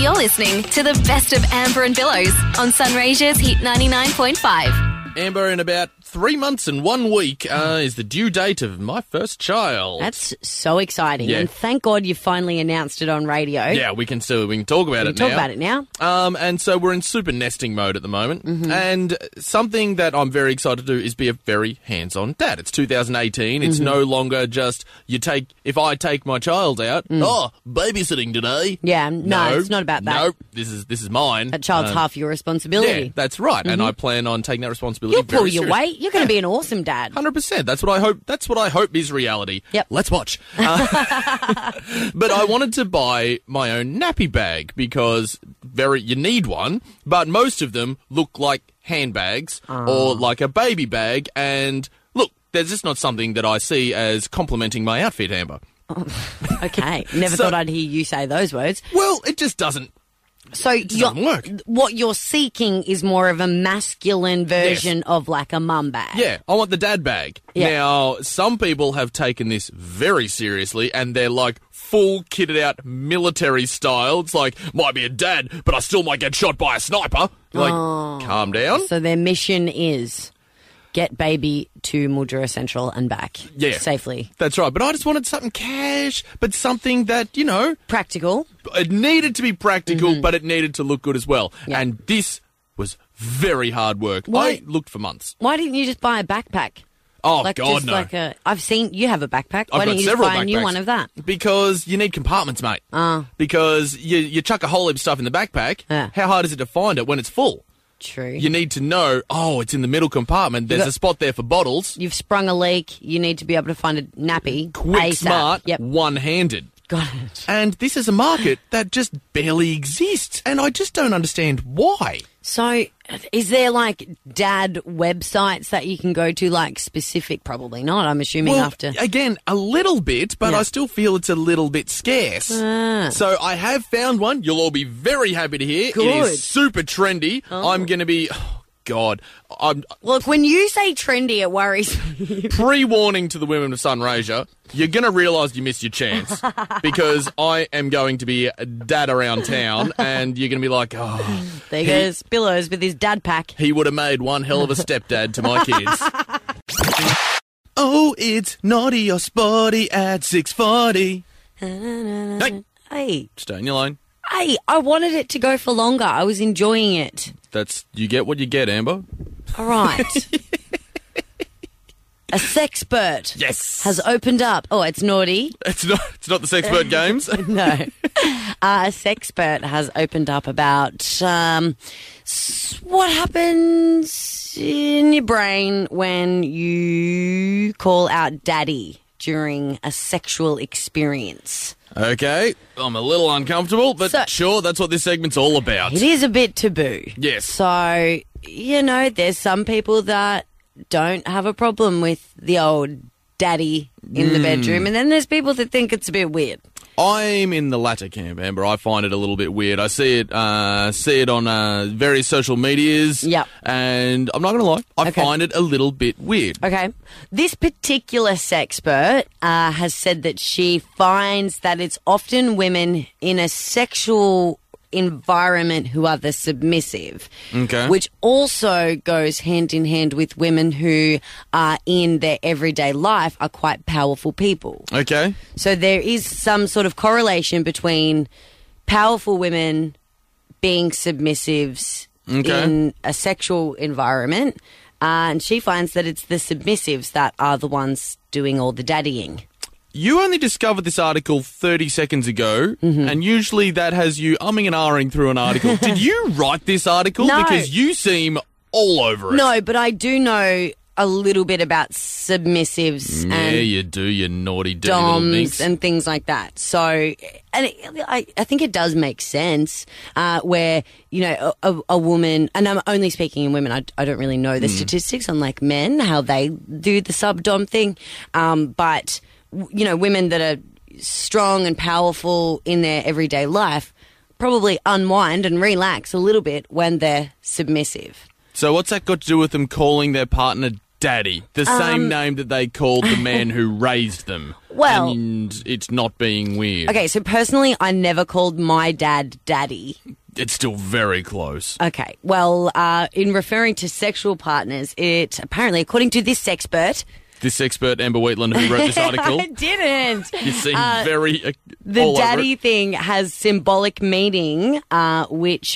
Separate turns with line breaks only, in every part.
You're listening to the best of Amber and Billows on Sunraysia's Hit 99.5.
Amber, in about 3 months and 1 week is the due date of my first child.
That's so exciting.
Yeah.
And thank God you finally announced it on radio.
Yeah, we can talk about it now.
Talk about it now.
And so we're in super nesting mode at the moment.
Mm-hmm.
And something that I'm very excited to do is be a very hands-on dad. It's 2018. It's no longer just if I take my child out, babysitting today.
Yeah, no, it's not about that.
No, this is mine.
That child's half your responsibility.
Yeah, that's right. And I plan on taking that responsibility
You'll
very
pull your
seriously.
weight. You're going to be an awesome dad.
100%. That's what I hope. That's what I hope is reality.
Yep.
Let's watch. But I wanted to buy my own nappy bag because you need one, but most of them look like handbags or like a baby bag. And look, there's just not something that I see as complementing my outfit, Amber.
Okay. Never thought I'd hear you say those words.
Well, it just doesn't.
So
It doesn't work.
What you're seeking is more of a masculine version of like a mum bag.
Yeah, I want the dad bag.
Yeah.
Now, some people have taken this very seriously and they're like full kitted out military style. It's like, might be a dad, but I still might get shot by a sniper. Like, calm down.
So their mission is get baby to Mildura Central and back safely.
That's right. But I just wanted something cash, but something that,
Practical.
it needed to be practical, but it needed to look good as well.
Yeah.
And this was very hard work.
Why-
I looked for months.
Why didn't you just buy a backpack?
Oh,
Like
God,
just
no.
like I've seen you have a backpack. Why
I've got
don't you just
several
buy a new
backpacks.
one of that?
Because you need compartments, mate. Because you chuck a whole heap of stuff in the backpack.
Yeah.
How hard is it to find it when it's full?
True.
You need to know, it's in the middle compartment. There's a spot there for bottles.
You've sprung a leak. You need to be able to find a nappy.
Quick,
ASAP.
smart,
Yep.
one-handed.
Got it.
And this is a market that just barely exists. And I just don't understand why.
So, is there like dad websites that you can go to, like specific? Probably not. I'm assuming after.
Again, a little bit, but
Yeah.
I still feel it's a little bit scarce. So I have found one. You'll all be very happy to hear. It
Good.
is super trendy. I'm going to be... Oh, God. I'm
Look, when you say trendy, it worries me.
pre-warning to the women of Sunraysia, you're going to realise you missed your chance because I am going to be a dad around town and you're going to be like,
There goes Billows with his dad pack.
he would have made one hell of a stepdad to my kids. Oh, it's naughty or sporty at 6:40. Hey,
Hey,
stay in your lane.
hey, I wanted it to go for longer. I was enjoying it.
You get what you get, Amber.
All right. A sexpert has opened up. Oh, it's naughty.
It's not the Sexpert Games.
No. A sexpert has opened up about what happens in your brain when you call out daddy during a sexual experience.
Okay, I'm a little uncomfortable, but
So-
sure, that's what this segment's all about.
It is a bit taboo.
Yes.
So, there's some people that don't have a problem with the old daddy in the bedroom, and then there's people that think it's a bit weird.
I'm in the latter camp, Amber. I find it a little bit weird. I see it on various social medias.
Yep.
And I'm not going to lie, I
Okay.
find it a little bit weird.
Okay. This particular sexpert has said that she finds that it's often women in a sexual environment who are the submissive.
Okay.
Which also goes hand in hand with women who are in their everyday life are quite powerful people.
Okay.
So there is some sort of correlation between powerful women being submissives in a sexual environment, and she finds that it's the submissives that are the ones doing all the daddying.
You only discovered this article 30 seconds ago, and usually that has you umming and ahhing through an article. Did you write this article?
No.
Because you seem all over it.
No, but I do know a little bit about submissives
Yeah,
and
you do, you naughty, dirty little
doms
minx.
and things like that. So, and I think it does make sense where, a woman, and I'm only speaking in women, I don't really know the statistics on like men, how they do the sub-dom thing, but, women that are strong and powerful in their everyday life probably unwind and relax a little bit when they're submissive.
So what's that got to do with them calling their partner Daddy, the same name that they called the man who raised them.
Well-
and it's not being weird.
Okay, so personally, I never called my dad Daddy.
It's still very close.
Okay, well, in referring to sexual partners, it apparently, according to this sexpert...
This expert, Amber Wheatland, who wrote this article,
I didn't.
you seem very
The
all over
daddy
it.
thing has symbolic meaning, which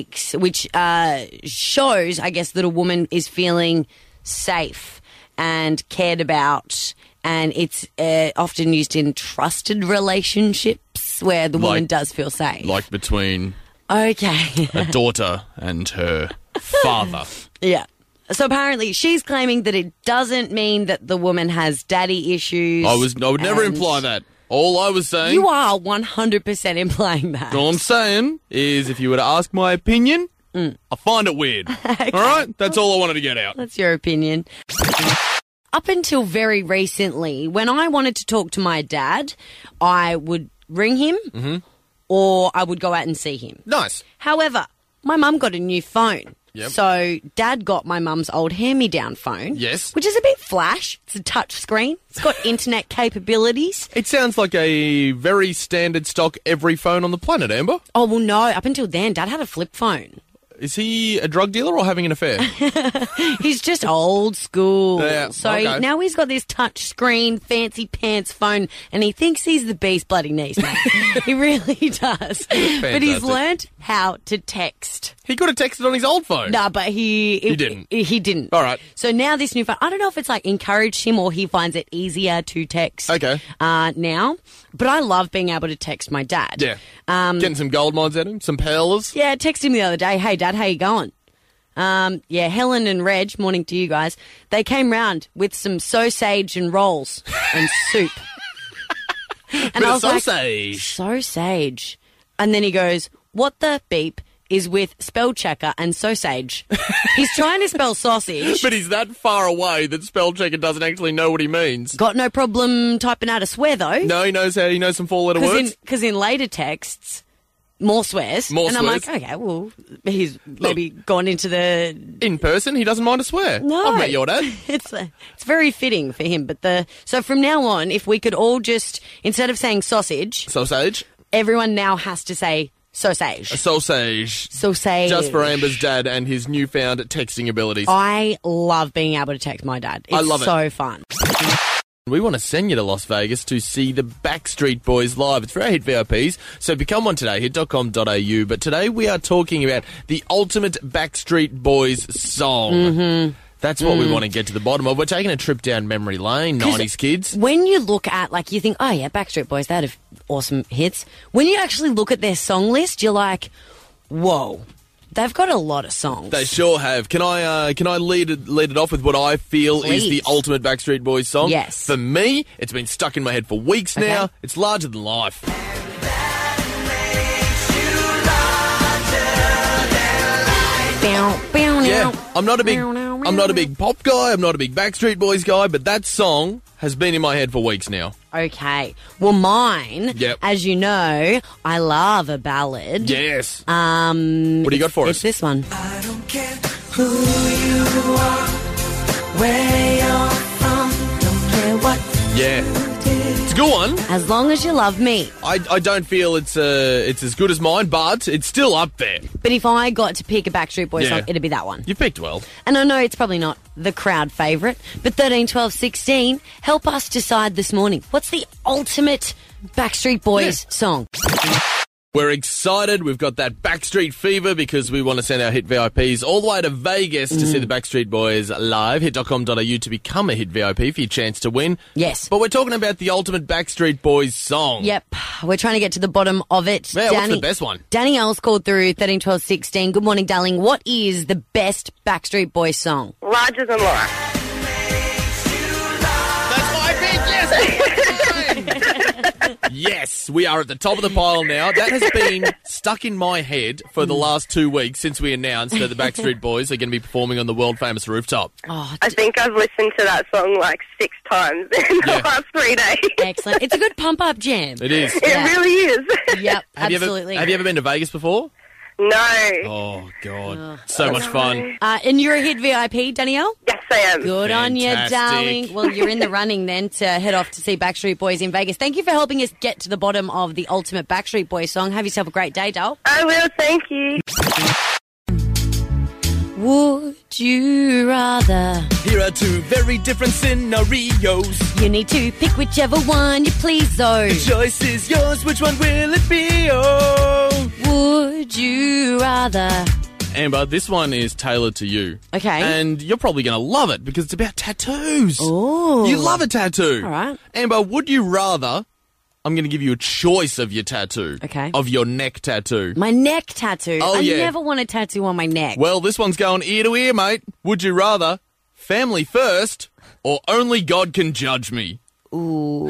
shows, I guess, that a woman is feeling safe and cared about, and it's often used in trusted relationships where the woman does feel safe.
Like between
Okay.
a daughter and her father.
Yeah. So apparently she's claiming that it doesn't mean that the woman has daddy issues.
I would never
and
imply that. All I was saying...
You are 100% implying that.
All I'm saying is if you were to ask my opinion, I find it weird.
Okay.
All right? That's all I wanted to get out.
That's your opinion. Up until very recently, when I wanted to talk to my dad, I would ring him or I would go out and see him.
Nice.
However, my mum got a new phone.
Yep.
So Dad got my mum's old hand-me-down phone.
Yes.
Which is a bit flash. It's a touch screen. It's got internet capabilities.
It sounds like a very standard stock every phone on the planet, Amber.
Oh, well, no. Up until then, Dad had a flip phone.
Is he a drug dealer or having an affair?
He's just old school.
Yeah,
so
okay.
now he's got this touch screen, fancy pants phone, and he thinks he's the bee's bloody knees, mate. He really does. But he's
Fantastic.
learnt how to text.
He could have texted on his old phone.
No, but he
didn't.
He didn't.
All right.
So now this new phone, I don't know if it's like encouraged him or he finds it easier to text.
Okay.
Now, but I love being able to text my dad.
Yeah. Getting some gold mines at him, some pearls.
Yeah, I texted him the other day. Hey, Dad, how you going? Yeah, Helen and Reg, morning to you guys. They came round with some sausage and rolls and soup. And
Bit
I
of
was like,
sausage.
sausage. And then he goes, what the beep is with spell checker and sausage? He's trying to spell sausage.
But he's that far away that spell checker doesn't actually know what he means.
Got no problem typing out a swear, though.
No, he knows some four-letter words.
Because in later texts, more swears.
More
and
swears.
I'm like, okay, well, he's maybe gone into the...
In person, he doesn't mind a swear.
No.
I've met your dad.
It's very fitting for him. But so from now on, if we could all just, instead of saying sausage,
Sausage.
everyone now has to say sausage.
A sausage.
Sausage.
Just for Amber's dad and his newfound texting abilities.
I love being able to text my dad. It's
I love it.
so fun.
We want to send you to Las Vegas to see the Backstreet Boys live. It's for our Hit VIPs, so become one today, hit.com.au. But today we are talking about the ultimate Backstreet Boys song. Mm-hmm. That's what we want to get to the bottom of. We're taking a trip down memory lane, 90s kids.
When you look at, like, you think, oh, yeah, Backstreet Boys, they had awesome hits. When you actually look at their song list, you're like, whoa, they've got a lot of songs.
They sure have. Can I lead it off with what I feel is the
Please.
ultimate Backstreet Boys song?
Yes.
For me, it's been stuck in my head for weeks now.
Okay.
It's Larger Than Life. Yeah, I'm not a big pop guy. I'm not a big Backstreet Boys guy, but that song has been in my head for weeks now.
Okay. Well, mine,
Yep.
as you know, I love a ballad.
Yes.
What
do you got for
It's
us?
this one.
I don't care who you are, where you're from, don't care what
Yeah.
you did.
It's a good one.
As long as you love me.
I don't feel it's as good as mine, but it's still up there.
But if I got to pick a Backstreet Boys
Yeah.
song, it'd be that one.
You picked well.
And I know it's probably not the crowd favourite, but 13, 12, 16, help us decide this morning. What's the ultimate Backstreet Boys song?
We're excited. We've got that Backstreet fever because we want to send our Hit VIPs all the way to Vegas to see the Backstreet Boys live. Hit.com.au to become a Hit VIP for your chance to win.
Yes.
But we're talking about the ultimate Backstreet Boys song.
Yep, we're trying to get to the bottom of it.
Yeah, what's the best one?
Danielle's called through 13, 12, 16. Good morning, darling. What is the best Backstreet Boys song?
Larger Than Life.
That's my pick, yes! Yes, we are at the top of the pile now. That has been stuck in my head for the last 2 weeks since we announced that the Backstreet Boys are going to be performing on the world-famous rooftop.
Oh,
I think I've listened to that song like 6 times in the
Yeah.
last 3 days.
excellent. It's a good pump-up jam.
It is.
It
Yeah.
really is.
Yep,
Have
absolutely.
you ever been to Vegas before?
No.
Oh, God. So much fun.
And you're a hit VIP, Danielle?
Yes, I am.
Good on you,
Fantastic.
darling. Well, you're in the running then to head off to see Backstreet Boys in Vegas. Thank you for helping us get to the bottom of the ultimate Backstreet Boys song. Have yourself a great day, doll.
I will, thank you.
Would you rather?
Here are two very different scenarios.
You need to pick whichever one you please, though.
Choice is yours. Which one will it be? Oh.
Would you rather?
Amber, this one is tailored to you.
Okay.
And you're probably going to love it because it's about tattoos.
Oh.
You love a tattoo.
All right.
Amber, would you rather... I'm going to give you a choice of your tattoo.
Okay.
Of your neck tattoo.
My neck tattoo.
Oh,
I
yeah.
never want a tattoo on my neck.
Well, this one's going ear to ear, mate. Would you rather family first or only God can judge me?
Ooh.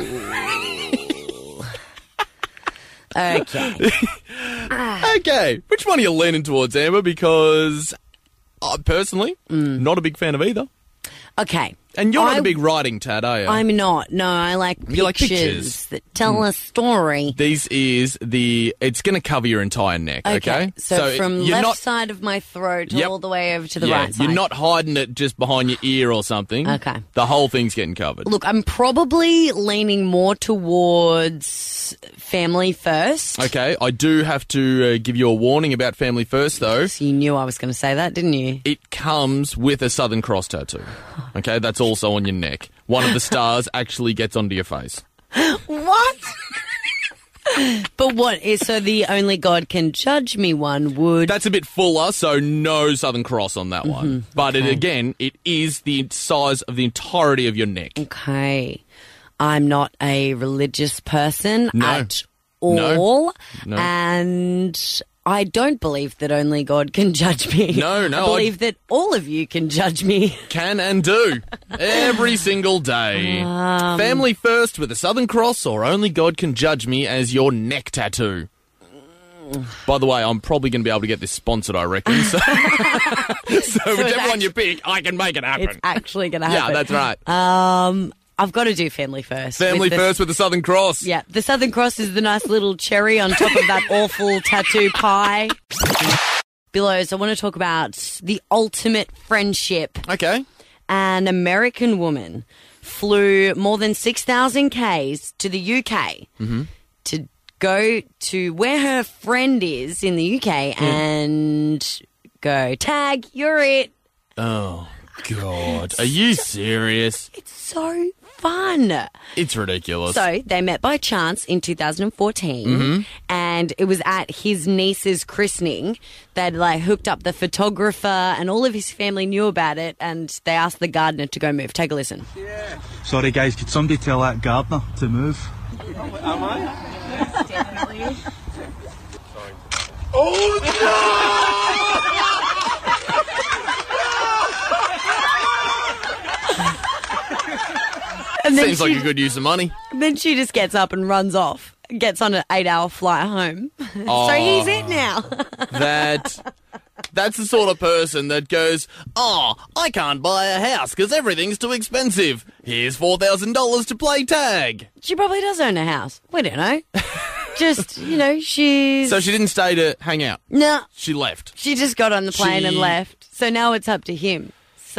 Okay.
Okay. Which one are you leaning towards, Amber? Because I personally, not a big fan of either.
Okay.
And you're not a big writing tat, are you?
I'm not. No, I like pictures,
You like pictures?
that tell a story.
This is it's going to cover your entire neck, okay?
So from
you're
left
not,
side of my throat
Yep.
all the way over to the
yeah,
right side.
you're not hiding it just behind your ear or something.
Okay.
The whole thing's getting covered.
Look, I'm probably leaning more towards family first.
Okay, I do have to give you a warning about family first, though.
So you knew I was going to say that, didn't you?
It comes with a Southern Cross tattoo. Okay, that's also on your neck. One of the stars actually gets onto your face.
What? But what is so the only God can judge me one would...
That's a bit fuller, so no Southern Cross on that one. But it is the size of the entirety of your neck.
Okay. I'm not a religious person
No.
at all.
No.
And I don't believe that only God can judge me.
No,
I believe that all of you can judge me.
Can and do. Every single day. Family first with a Southern Cross or only God can judge me as your neck tattoo. By the way, I'm probably going to be able to get this sponsored, I reckon. So, whichever one you pick, I can make it happen.
It's actually going to
Yeah,
happen.
that's right.
I've got to do family first.
Family
With
first with the Southern Cross.
Yeah, the Southern Cross is the nice little cherry on top of that awful tattoo pie. Billows, I want to talk about the ultimate friendship.
Okay.
An American woman flew more than 6,000 Ks to the UK to go to where her friend is in the UK and go, tag, you're it.
Oh, God. Are you serious?
It's so fun.
It's ridiculous.
So they met by chance in 2014 and it was at his niece's christening. They'd hooked up the photographer and all of his family knew about it and they asked the gardener to go move. Take a listen.
Sorry guys, could somebody tell that gardener to move?
Am I? Definitely.
And then
Seems like a good use of money.
Then she just gets up and runs off. Gets on an 8-hour flight home. So he's it now.
That's the sort of person that goes, oh, I can't buy a house because everything's too expensive. Here's $4,000 to play tag.
She probably does own a house. We don't know. Just, she's...
So she didn't stay to hang out.
No,
She left.
she just got on the plane and left. So now it's up to him. So...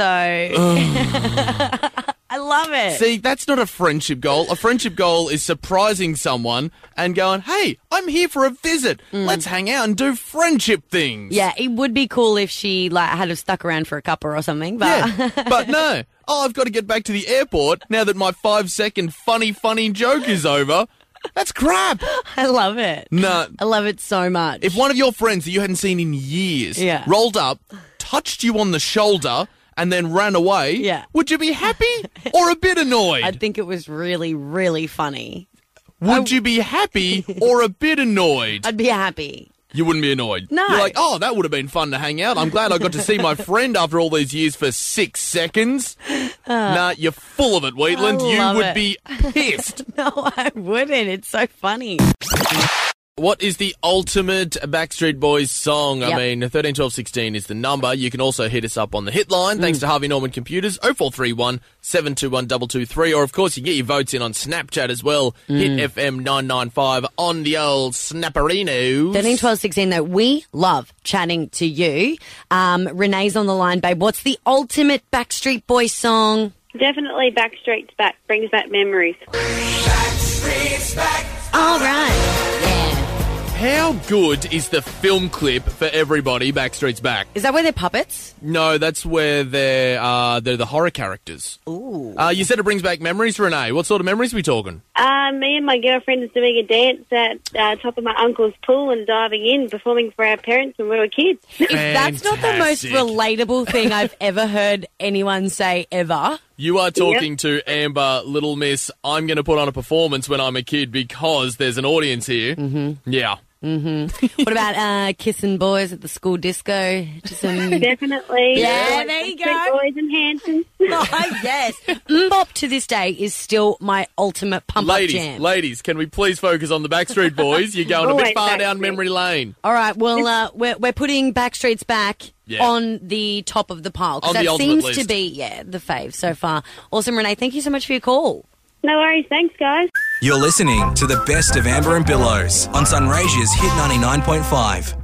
I love it.
See, that's not a friendship goal. A friendship goal is surprising someone and going, hey, I'm here for a visit. Let's hang out and do friendship things.
Yeah, it would be cool if she had have stuck around for a cuppa or something. But
Yeah, but no. Oh, I've got to get back to the airport now that my 5-second funny joke is over. That's crap.
I love it.
No.
I love it so much.
If one of your friends that you hadn't seen in years rolled up, touched you on the shoulder, and then ran away, would you be happy or a bit annoyed?
I'd think it was really, really funny.
Would you be happy or a bit annoyed?
I'd be happy.
You wouldn't be annoyed.
No.
You're like, oh, that would have been fun to hang out. I'm glad I got to see my friend after all these years for 6 seconds. Nah, you're full of it, Wheatland.
I
You
love
would
it.
be pissed.
No, I wouldn't. It's so funny.
What is the ultimate Backstreet Boys song?
Yep.
I mean, 13, 12, 16 is the number. You can also hit us up on the hit line, thanks to Harvey Norman Computers, 0431 721 223. Or, of course, you can get your votes in on Snapchat as well. Hit FM 995 on the old Snapperinos.
13, 12, 16, though, we love chatting to you. Renee's on the line, babe. What's the ultimate Backstreet Boys song?
Definitely Backstreet's Back. Brings back memories.
All right. Yeah.
How good is the film clip for everybody, Backstreet's Back?
Is that where they're puppets?
No, that's where they're the horror characters.
Ooh.
You said it brings back memories, Renee. What sort of memories are we talking?
Me and my girlfriend was doing a dance at top of my uncle's pool and diving in, performing for our parents when we were kids.
If that's not the most
Fantastic.
relatable thing I've ever heard anyone say ever.
You are talking to Amber, Little Miss. I'm going to put on a performance when I'm a kid because there's an audience here. Mm-hmm. Yeah.
What about kissing boys at the school disco? Just some...
Definitely.
Yeah, there you go.
Backstreet Boys and Hansons.
Oh, yes. Mbop to this day is still my ultimate pump-up jam.
Ladies, can we please focus on the Backstreet Boys? You're going a bit
Always
far down
Backstreet.
memory lane.
All right, well, we're putting Backstreet's Back
Yeah.
on the top of the pile. 'cause
On the
that
ultimate
seems
list.
to be, the fave so far. Awesome, Renee. Thank you so much for your call.
No worries. Thanks, guys.
You're listening to the best of Amber and Billows on Sunraysia's Hit 99.5.